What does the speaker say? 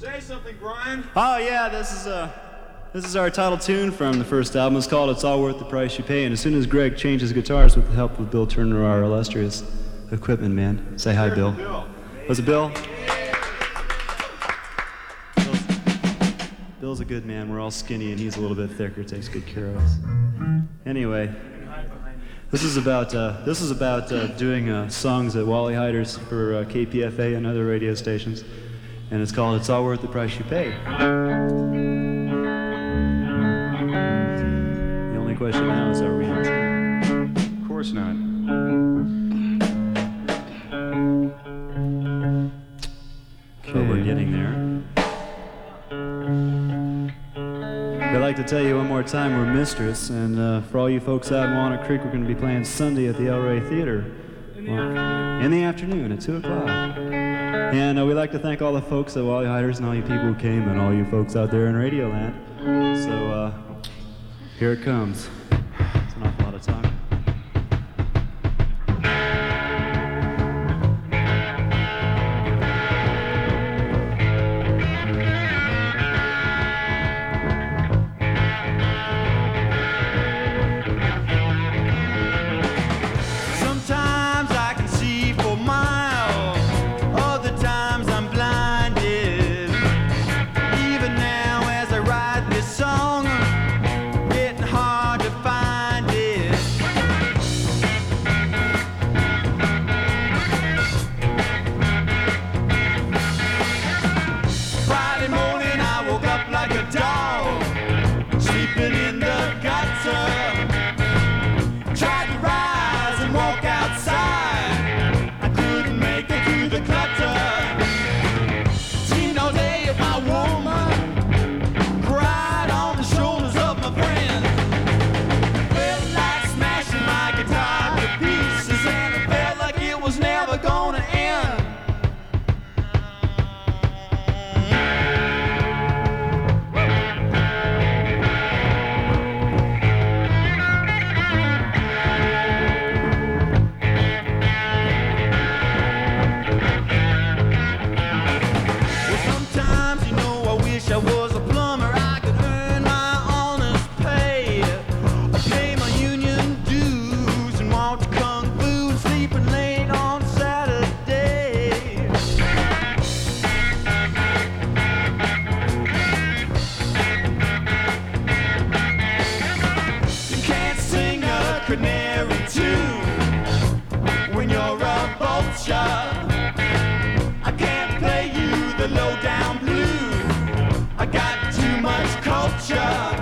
Say something, Brian. Oh yeah, this is our title tune from the first album. It's called "It's All Worth the Price You Pay." And as soon as Greg changes guitars with the help of Bill Turner, our illustrious equipment man, say hi, Bill. Was it Bill? Bill's a good man. We're all skinny, and he's a little bit thicker. Takes good care of us. Anyway, this is about doing songs at Wally Heider's for KPFA and other radio stations, and it's called "It's All Worth the Price You Pay." The only question now is, are we on time? Of course not. Okay, we're getting there. I'd like to tell you one more time we're Mistress, and for all you folks out in Walnut Creek, we're going to be playing Sunday at the El Rey Theater in the afternoon at 2 o'clock. And we'd like to thank all the folks at Wally Heider's and all you people who came and all you folks out there in Radioland. So here it comes. It's an awful lot of talking. I can't play you the low down blues. I got too much culture.